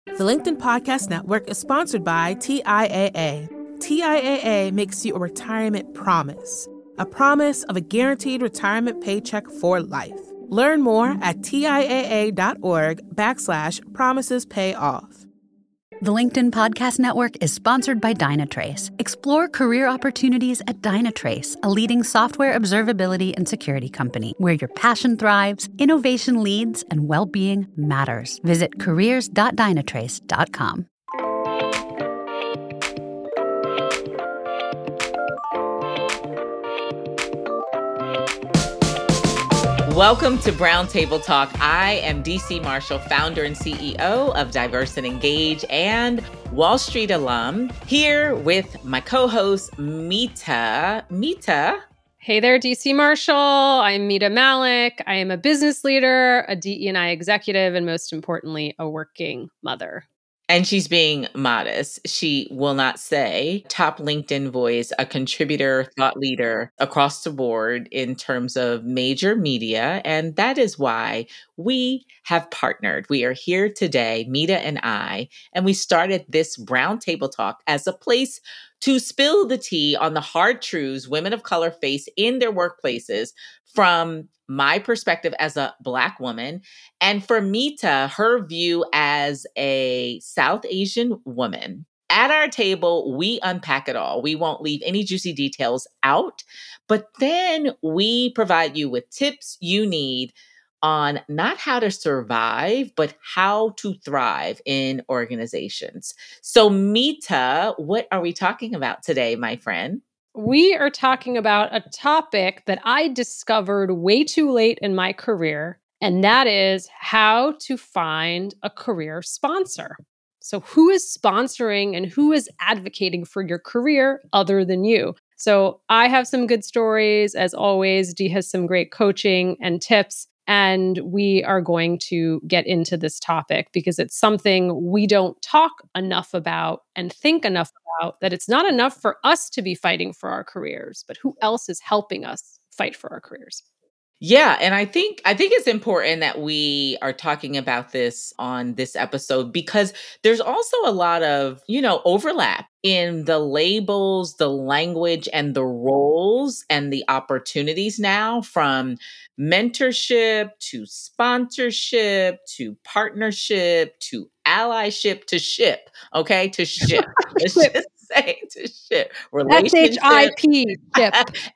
The LinkedIn Podcast Network is sponsored by TIAA. TIAA makes you a retirement promise, a promise of a guaranteed retirement paycheck for life. Learn more at TIAA.org/promises pay off. The LinkedIn Podcast Network is sponsored by Dynatrace. Explore career opportunities at Dynatrace, a leading software observability and security company where your passion thrives, innovation leads, and well-being matters. Visit careers.dynatrace.com. Welcome to Brown Table Talk. I am DC Marshall, founder and CEO of Diverse and Engage and Wall Street alum, here with my co-host, Mita. Mita. Hey there, DC Marshall. I'm Mita Malik. I am a business leader, a DE&I executive, and most importantly, a working mother. And she's being modest. She will not say top LinkedIn voice, a contributor, thought leader across the board in terms of major media. And that is why we have partnered. We are here today, Mita and I, and we started this Brown Table Talk as a place to spill the tea on the hard truths women of color face in their workplaces from my perspective as a Black woman, and for Mita, her view as a South Asian woman. At our table, we unpack it all. We won't leave any juicy details out, but then we provide you with tips you need on not how to survive, but how to thrive in organizations. So Mita, what are we talking about today, my friend? We are talking about a topic that I discovered way too late in my career, and that is how to find a career sponsor. So who is sponsoring and who is advocating for your career other than you? So I have some good stories. As always, Dee has some great coaching and tips. And we are going to get into this topic because it's something we don't talk enough about and think enough about, that it's not enough for us to be fighting for our careers, but who else is helping us fight for our careers? Yeah, and I think it's important that we are talking about this on this episode because there's also a lot of, overlap in the labels, the language and the roles and the opportunities now, from mentorship to sponsorship to partnership to allyship to ship, okay? To ship. Let's just say to ship. Relationship. S-H-I-P, ship.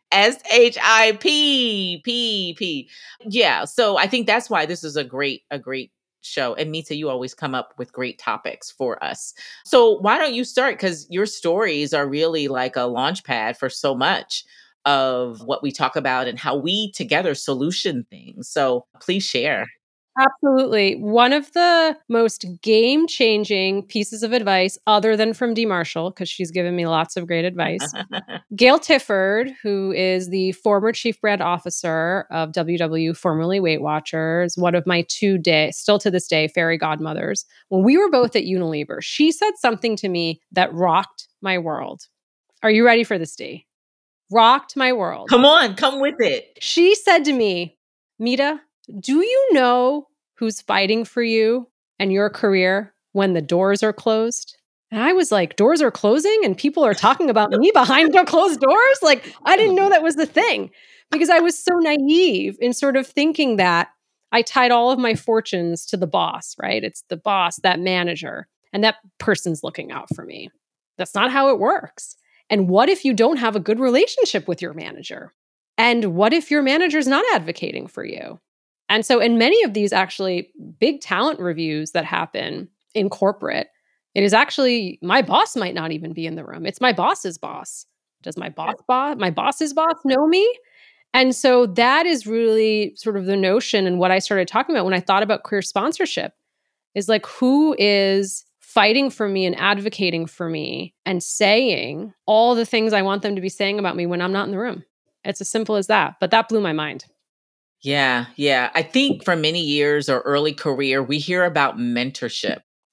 SHIP. Yeah. So I think that's why this is a great show. And Mita, you always come up with great topics for us. So why don't you start? Because your stories are really like a launch pad for so much of what we talk about and how we together solution things. So please share. Absolutely. One of the most game-changing pieces of advice, other than from Dee Marshall, because she's given me lots of great advice, Gail Tifford, who is the former chief brand officer of WW, formerly Weight Watchers, one of my still to this day, fairy godmothers. When we were both at Unilever, she said something to me that rocked my world. Are you ready for this, Dee? Rocked my world. Come on, come with it. She said to me, Mita, do you know who's fighting for you and your career when the doors are closed? And I was like, doors are closing and people are talking about me behind the closed doors? Like, I didn't know that was the thing, because I was so naive in sort of thinking that I tied all of my fortunes to the boss, right? It's the boss, that manager, and that person's looking out for me. That's not how it works. And what if you don't have a good relationship with your manager? And what if your manager's not advocating for you? And so in many of these actually big talent reviews that happen in corporate, it is actually my boss might not even be in the room. It's my boss's boss. Does my boss's boss know me? And so that is really sort of the notion, and what I started talking about when I thought about career sponsorship is like, who is fighting for me and advocating for me and saying all the things I want them to be saying about me when I'm not in the room. It's as simple as that. But that blew my mind. Yeah. I think for many years or early career, we hear about mentorship.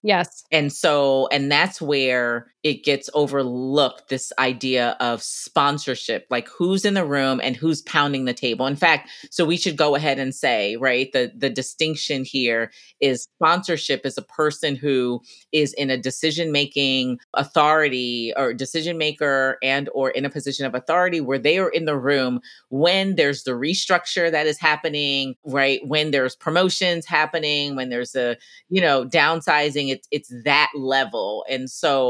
Yes. And that's where it gets overlooked, this idea of sponsorship, like who's in the room and who's pounding the table. In fact, so we should go ahead and say, right, the distinction here is sponsorship is a person who is in a decision-making authority or decision maker and or in a position of authority where they are in the room when there's the restructure that is happening, right? When there's promotions happening, when there's a downsizing, it's that level. And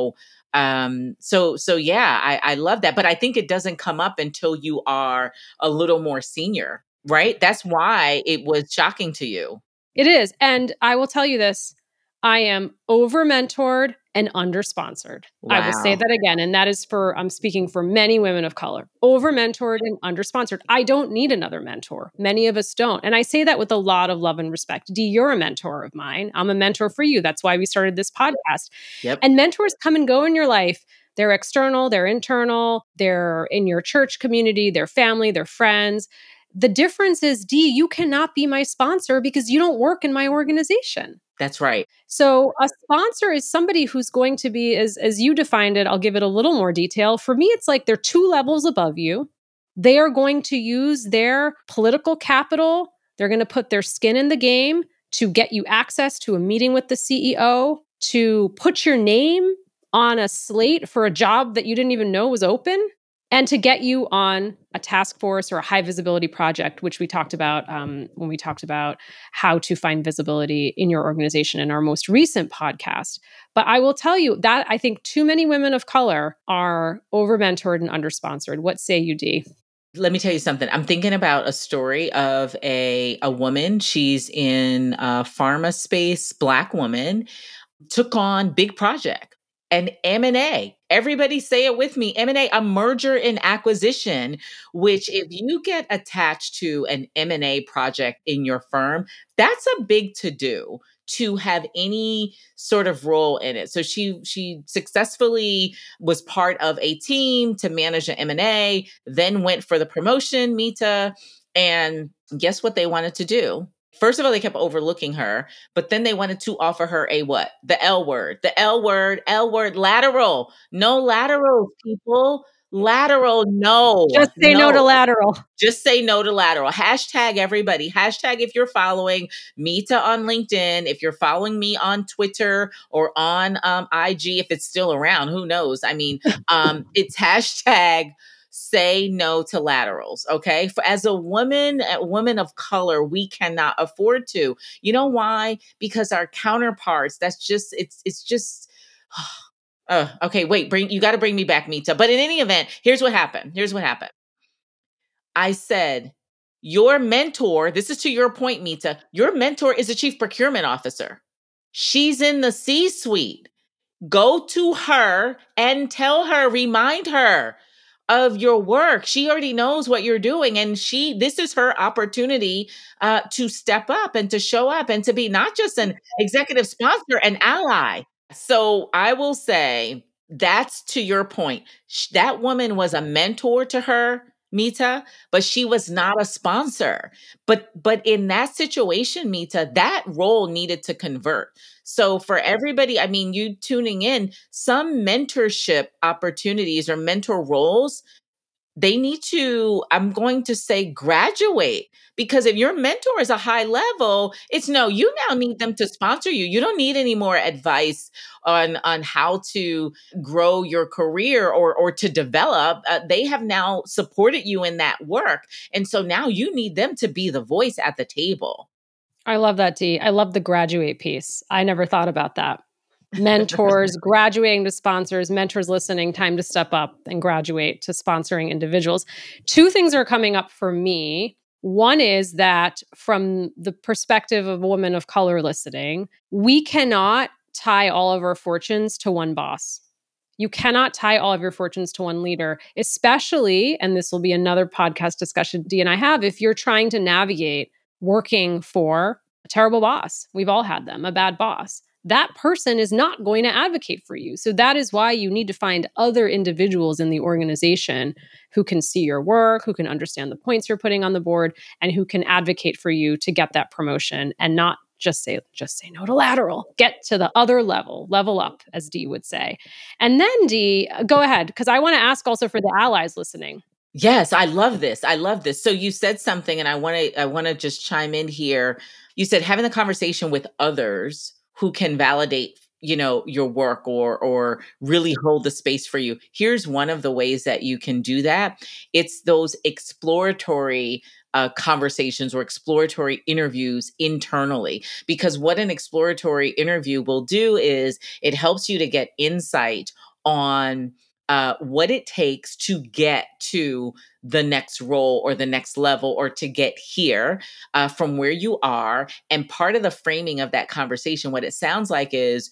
so yeah, I love that, but I think it doesn't come up until you are a little more senior, right? That's why it was shocking to you. It is. And I will tell you this, I am over mentored and under sponsored. I will say Wow. that again. And that is I'm speaking for many women of color, over mentored and under sponsored. I don't need another mentor. Many of us don't. And I say that with a lot of love and respect. Dee, you're a mentor of mine. I'm a mentor for you. That's why we started this podcast. Yep. And mentors come and go in your life. They're external, they're internal, they're in your church community, they're family, they're friends. The difference is, Dee, you cannot be my sponsor because you don't work in my organization. That's right. So a sponsor is somebody who's going to be, as you defined it, I'll give it a little more detail. For me, it's like they're 2 levels above you. They are going to use their political capital. They're going to put their skin in the game to get you access to a meeting with the CEO, to put your name on a slate for a job that you didn't even know was open, and to get you on a task force or a high visibility project, which we talked about when we talked about how to find visibility in your organization in our most recent podcast. But I will tell you that I think too many women of color are over mentored and under sponsored. What say you, Dee? Let me tell you something. I'm thinking about a story of a woman. She's in a pharma space, Black woman, took on big project. An M&A. Everybody say it with me. M&A, a merger and acquisition, which if you get attached to an M&A project in your firm, that's a big to do to have any sort of role in it. So she successfully was part of a team to manage an M&A, then went for the promotion, Mita, and guess what they wanted to do? First of all, they kept overlooking her, but then they wanted to offer her a what? The L word, lateral. No lateral, people. Lateral, no, Just say no to no. lateral. Just say no to lateral. Hashtag everybody. Hashtag if you're following Mita on LinkedIn, if you're following me on Twitter or on IG, if it's still around, who knows? I mean, it's hashtag say no to laterals. Okay. As a woman of color, we cannot afford to. You know why? Because our counterparts, it's just okay, wait, you got to bring me back, Mita. But in any event, here's what happened. I said, your mentor, this is to your point, Mita, your mentor is a chief procurement officer. She's in the C-suite. Go to her and tell her, remind her of your work. She already knows what you're doing. And this is her opportunity to step up and to show up and to be not just an executive sponsor, an ally. So I will say that's to your point. That woman was a mentor to her, Mita, but she was not a sponsor. But in that situation, Mita, that role needed to convert. So for everybody, I mean, you tuning in, some mentorship opportunities or mentor roles, they need to, I'm going to say, graduate. Because if your mentor is a high level, it's no, you now need them to sponsor you. You don't need any more advice on how to grow your career or to develop. They have now supported you in that work. And so now you need them to be the voice at the table. I love that, Dee. I love the graduate piece. I never thought about that. Mentors, graduating to sponsors, mentors listening, time to step up and graduate to sponsoring individuals. 2 things are coming up for me. One is that from the perspective of a woman of color listening, we cannot tie all of our fortunes to one boss. You cannot tie all of your fortunes to one leader, especially, and this will be another podcast discussion Dee and I have, if you're trying to navigate working for a terrible boss. We've all had them, a bad boss. That person is not going to advocate for you. So that is why you need to find other individuals in the organization who can see your work, who can understand the points you're putting on the board, and who can advocate for you to get that promotion and not just say no to lateral. Get to the other level up, as Dee would say. And then Dee, go ahead, because I want to ask also for the allies listening. Yes, I love this. I love this. So you said something and I want to just chime in here. You said having the conversation with others who can validate, your work or really hold the space for you. Here's one of the ways that you can do that. It's those exploratory conversations or exploratory interviews internally. Because what an exploratory interview will do is it helps you to get insight on what it takes to get to the next role or the next level or to get here from where you are. And part of the framing of that conversation, what it sounds like is,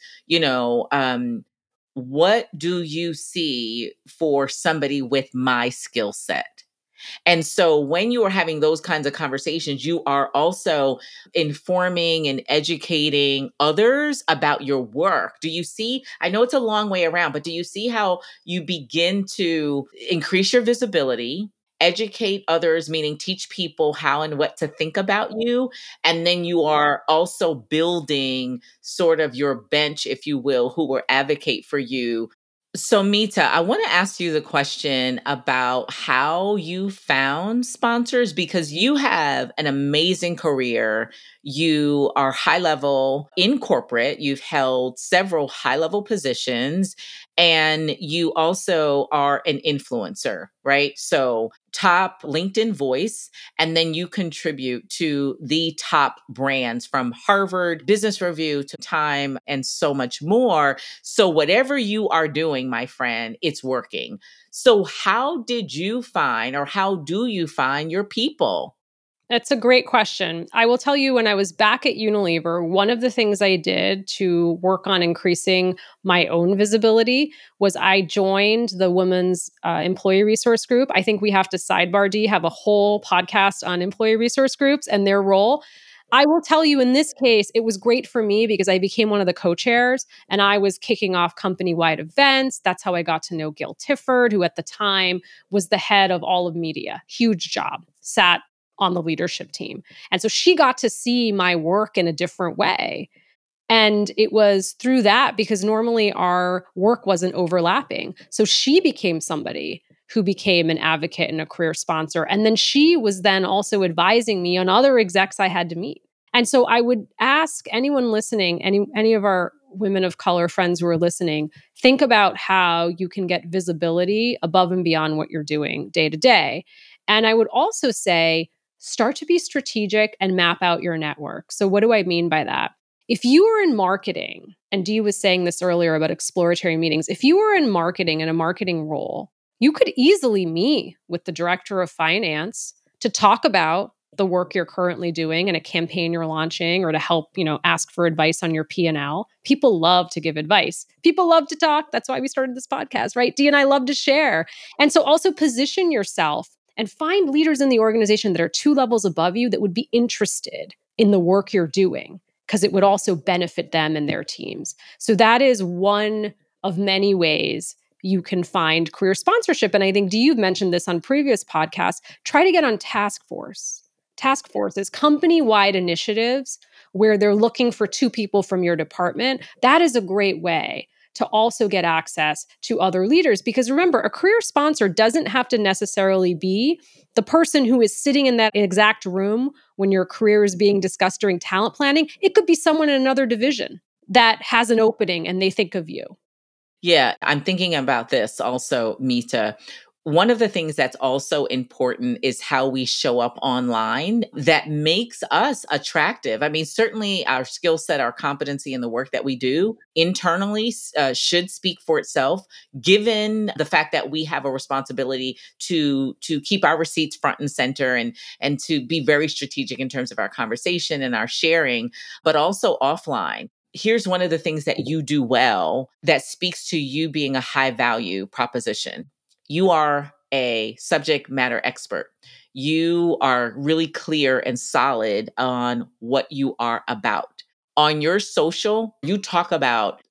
what do you see for somebody with my skill set? And so when you are having those kinds of conversations, you are also informing and educating others about your work. Do you see? I know it's a long way around, but do you see how you begin to increase your visibility? Educate others, meaning teach people how and what to think about you. And then you are also building sort of your bench, if you will, who will advocate for you. So, Mita, I want to ask you the question about how you found sponsors because you have an amazing career. You are high level in corporate, you've held several high level positions, and you also are an influencer, right? So, top LinkedIn voice, and then you contribute to the top brands from Harvard Business Review to Time and so much more. So, whatever you are doing, my friend, it's working. So, how did you find or how do you find your people? That's a great question. I will tell you, when I was back at Unilever, one of the things I did to work on increasing my own visibility was I joined the Women's Employee Resource Group. I think we have to sidebar D, have a whole podcast on employee resource groups and their role. I will tell you, in this case, it was great for me because I became one of the co-chairs and I was kicking off company-wide events. That's how I got to know Gail Tifford, who at the time was the head of all of media. Huge job. Sat on the leadership team. And so she got to see my work in a different way. And it was through that, because normally our work wasn't overlapping. So she became somebody who became an advocate and a career sponsor. And then she was then also advising me on other execs I had to meet. And so I would ask anyone listening, any of our women of color friends who are listening, think about how you can get visibility above and beyond what you're doing day to day. And I would also say, start to be strategic and map out your network. So what do I mean by that? If you are in marketing, and Dee was saying this earlier about exploratory meetings, if you are in marketing, in a marketing role, you could easily meet with the director of finance to talk about the work you're currently doing and a campaign you're launching, or to help, ask for advice on your P&L. People love to give advice. People love to talk. That's why we started this podcast, right? Dee and I love to share. And so also position yourself and find leaders in the organization that are 2 levels above you that would be interested in the work you're doing, because it would also benefit them and their teams. So that is one of many ways you can find career sponsorship. And I think you've mentioned this on previous podcasts. Try to get on task force. Task forces, company-wide initiatives where they're looking for 2 people from your department. That is a great way to also get access to other leaders. Because remember, a career sponsor doesn't have to necessarily be the person who is sitting in that exact room when your career is being discussed during talent planning. It could be someone in another division that has an opening and they think of you. Yeah, I'm thinking about this also, Mita. One of the things that's also important is how we show up online that makes us attractive. I mean, certainly our skill set, our competency in the work that we do internally should speak for itself, given the fact that we have a responsibility to keep our receipts front and center and to be very strategic in terms of our conversation and our sharing, but also offline. Here's one of the things that you do well that speaks to you being a high value proposition. You are a subject matter expert. You are really clear and solid on what you are about. On your social, you talk about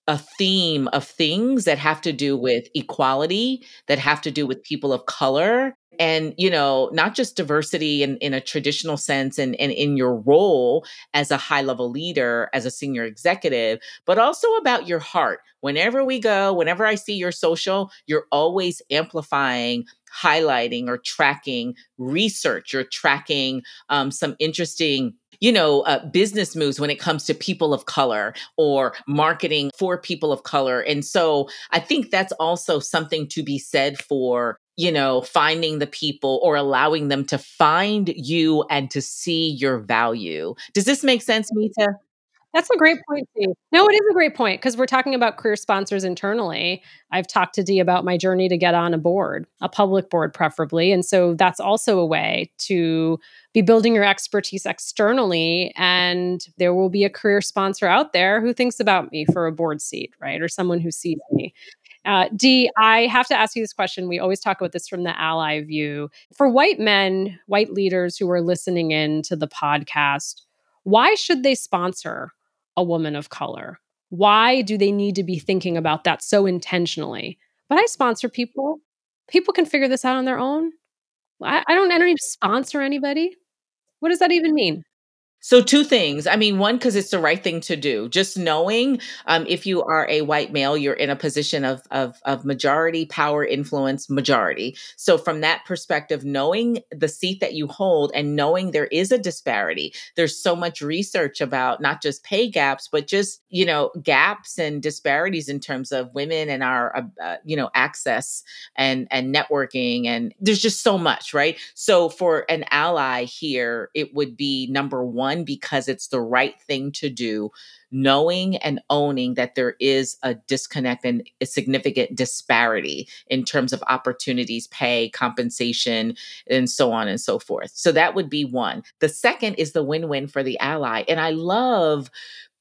a theme of things that have to do with equality, that have to do with people of color, and not just diversity in a traditional sense and in your role as a high level leader, as a senior executive, but also about your heart. Whenever we go, whenever I see your social, you're always amplifying, highlighting, or tracking research. You're tracking some interesting business moves when it comes to people of color or marketing for people of color. And so I think that's also something to be said for, finding the people or allowing them to find you and to see your value. Does this make sense, Mita? That's a great point, Dee. No, it is a great point because we're talking about career sponsors internally. I've talked to Dee about my journey to get on a board, a public board preferably. And so that's also a way to be building your expertise externally. And there will be a career sponsor out there who thinks about me for a board seat, right? Or someone who sees me. Dee, I have to ask you this question. We always talk about this from the ally view. For white men, white leaders who are listening in to the podcast, why should they sponsor a woman of color? Why do they need to be thinking about that so intentionally? But I sponsor people. People can figure this out on their own. I don't need to sponsor anybody. What does that even mean? So two things. I mean, one, because it's the right thing to do. Just knowing if you are a white male, you're in a position of majority power, influence, majority. So from that perspective, knowing the seat that you hold and knowing there is a disparity, there's so much research about not just pay gaps, but just gaps and disparities in terms of women and our access and networking, and there's just so much, right? So for an ally here, it would be number one, because it's the right thing to do, knowing and owning that there is a disconnect and a significant disparity in terms of opportunities, pay, compensation, and so on and so forth. So that would be one. The second is the win-win for the ally. And I love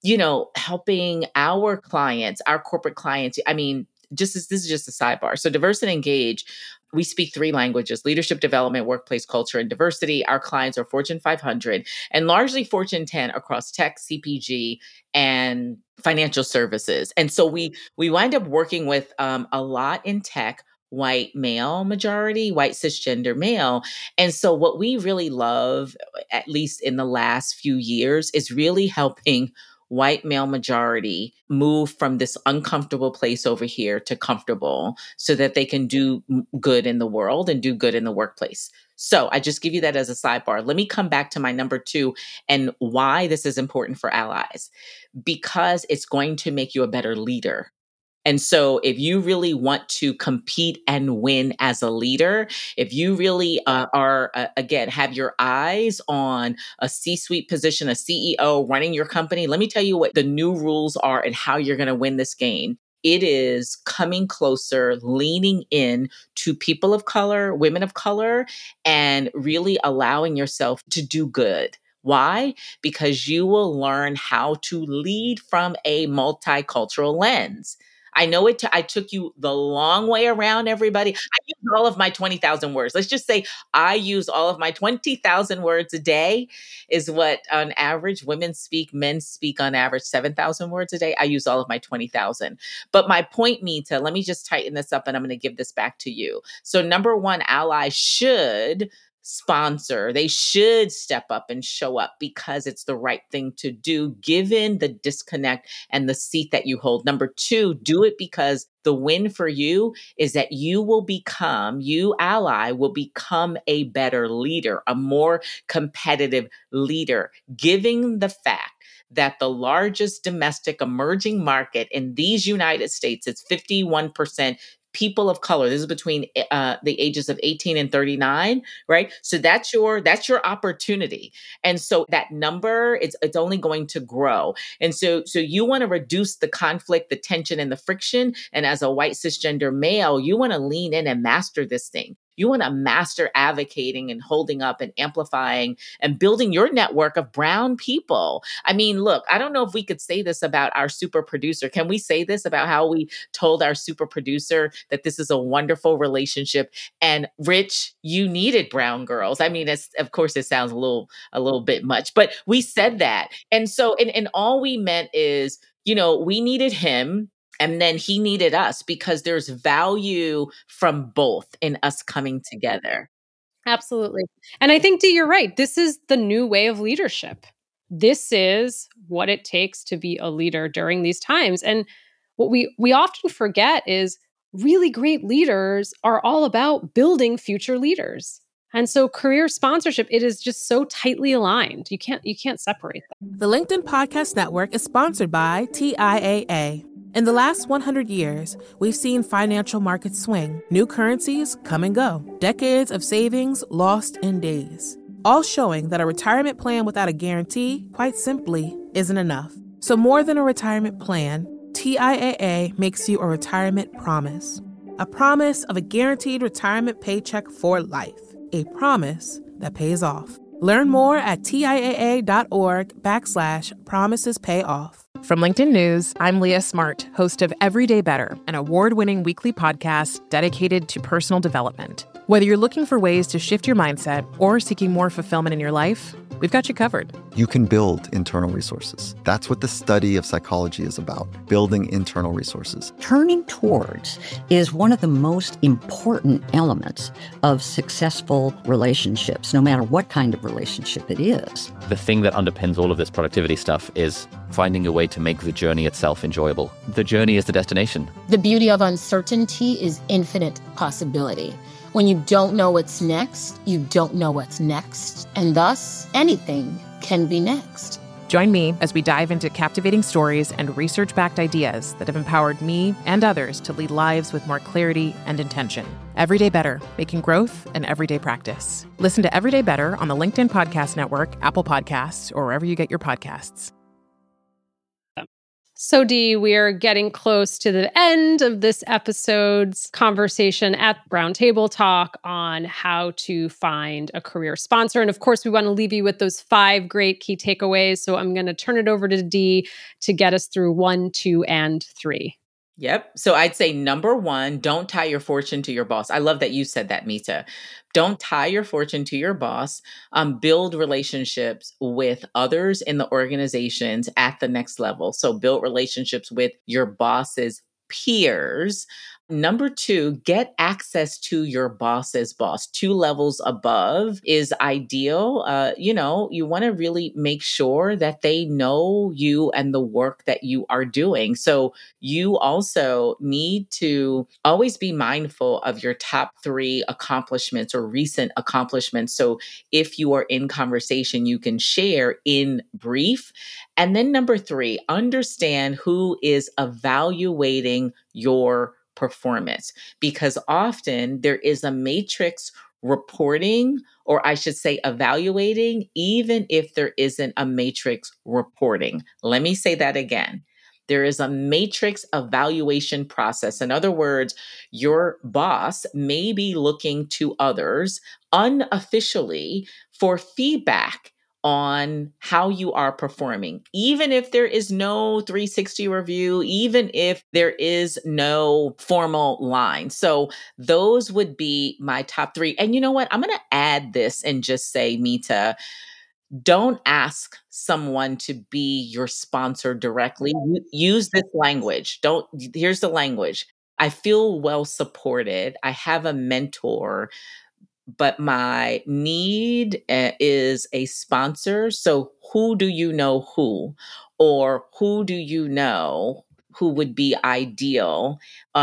helping our clients, our corporate clients. I mean, this is just a sidebar. So Diverse and Engage, we speak three languages: leadership development, workplace culture, and diversity. Our clients are Fortune 500 and largely Fortune 10 across tech, CPG, and financial services. And so we wind up working with a lot in tech, white male majority, white cisgender male. And so what we really love, at least in the last few years, is really helping white male majority move from this uncomfortable place over here to comfortable so that they can do good in the world and do good in the workplace. So I just give you that as a sidebar. Let me come back to my number two and why this is important for allies, because it's going to make you a better leader. And so, if you really want to compete and win as a leader, if you really again, have your eyes on a C suite position, a CEO running your company, let me tell you what the new rules are and how you're going to win this game. It is coming closer, leaning in to people of color, women of color, and really allowing yourself to do good. Why? Because you will learn how to lead from a multicultural lens. I know I took you the long way around, everybody. I use all of my 20,000 words. Let's just say I use all of my 20,000 words a day, is what on average women speak. Men speak on average 7,000 words a day. I use all of my 20,000. But my point, Mita, let me just tighten this up and I'm going to give this back to you. So, number one, allies should sponsor. They should step up and show up because it's the right thing to do, given the disconnect and the seat that you hold. Number two, do it because the win for you is that you ally will become a better leader, a more competitive leader, giving the fact that the largest domestic emerging market in these United States, it's 51% people of color. This is between the ages of 18 and 39, right? So that's your opportunity. And so that number, it's only going to grow. And so you want to reduce the conflict, the tension, and the friction. And as a white cisgender male, you want to lean in and master this thing. You want to master advocating and holding up and amplifying and building your network of brown people. I mean, look, I don't know if we could say this about our super producer. Can we say this about how we told our super producer that this is a wonderful relationship? And Rich, you needed brown girls. I mean, of course, it sounds a little bit much, but we said that. And so, and all we meant is, we needed him. And then he needed us because there's value from both in us coming together. Absolutely. And I think, Dee, you're right. This is the new way of leadership. This is what it takes to be a leader during these times. And what we often forget is really great leaders are all about building future leaders. And so career sponsorship, it is just so tightly aligned. You can't separate them. The LinkedIn Podcast Network is sponsored by TIAA. In the last 100 years, we've seen financial markets swing, new currencies come and go, decades of savings lost in days, all showing that a retirement plan without a guarantee, quite simply, isn't enough. So more than a retirement plan, TIAA makes you a retirement promise. A promise of a guaranteed retirement paycheck for life. A promise that pays off. Learn more at TIAA.org/promisespayoff. From LinkedIn News, I'm Leah Smart, host of Everyday Better, an award-winning weekly podcast dedicated to personal development. Whether you're looking for ways to shift your mindset or seeking more fulfillment in your life, we've got you covered. You can build internal resources. That's what the study of psychology is about, building internal resources. Turning towards is one of the most important elements of successful relationships, no matter what kind of relationship it is. The thing that underpins all of this productivity stuff is finding a way to make the journey itself enjoyable. The journey is the destination. The beauty of uncertainty is infinite possibility. When you don't know what's next, you don't know what's next. And thus, anything can be next. Join me as we dive into captivating stories and research-backed ideas that have empowered me and others to lead lives with more clarity and intention. Everyday Better, making growth an everyday practice. Listen to Everyday Better on the LinkedIn Podcast Network, Apple Podcasts, or wherever you get your podcasts. So, Dee, we are getting close to the end of this episode's conversation at Brown Table Talk on how to find a career sponsor. And of course, we want to leave you with those 5 great key takeaways. So I'm going to turn it over to Dee to get us through 1, 2, and 3. Yep. So I'd say number 1, don't tie your fortune to your boss. I love that you said that, Mita. Don't tie your fortune to your boss. Build relationships with others in the organizations at the next level. So build relationships with your boss's peers. Number 2, get access to your boss's boss. 2 levels above is ideal. You want to really make sure that they know you and the work that you are doing. So you also need to always be mindful of your top 3 accomplishments or recent accomplishments. So if you are in conversation, you can share in brief. And then number 3, understand who is evaluating your performance, because often there is a matrix reporting, or I should say evaluating, even if there isn't a matrix reporting. Let me say that again. There is a matrix evaluation process. In other words, your boss may be looking to others unofficially for feedback on how you are performing, even if there is no 360 review, even if there is no formal line. So those would be my top 3. And you know what? I'm going to add this and just say, Mita, don't ask someone to be your sponsor directly. Use this language. Here's the language. I feel well supported. I have a mentor, but my need is a sponsor. So who do you know who? Or who do you know who would be ideal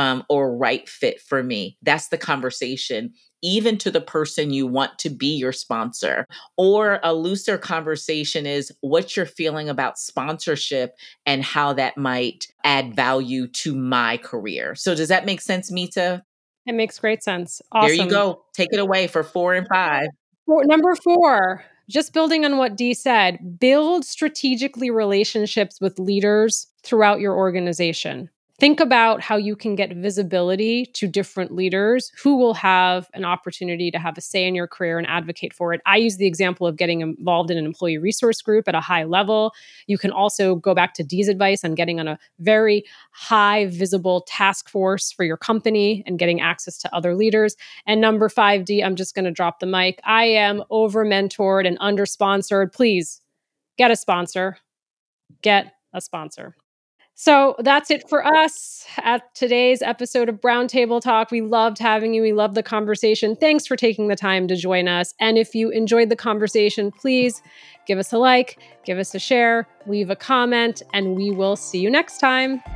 or right fit for me? That's the conversation, even to the person you want to be your sponsor. Or a looser conversation is what you're feeling about sponsorship and how that might add value to my career. So does that make sense, Mita? It makes great sense. Awesome. There you go. Take it away for 4 and 5. Number 4, just building on what Dee said, build strategically relationships with leaders throughout your organization. Think about how you can get visibility to different leaders who will have an opportunity to have a say in your career and advocate for it. I use the example of getting involved in an employee resource group at a high level. You can also go back to Dee's advice on getting on a very high visible task force for your company and getting access to other leaders. And number 5, Dee, I'm just going to drop the mic. I am over-mentored and under-sponsored. Please get a sponsor. Get a sponsor. So that's it for us at today's episode of Brown Table Talk. We loved having you. We loved the conversation. Thanks for taking the time to join us. And if you enjoyed the conversation, please give us a like, give us a share, leave a comment, and we will see you next time.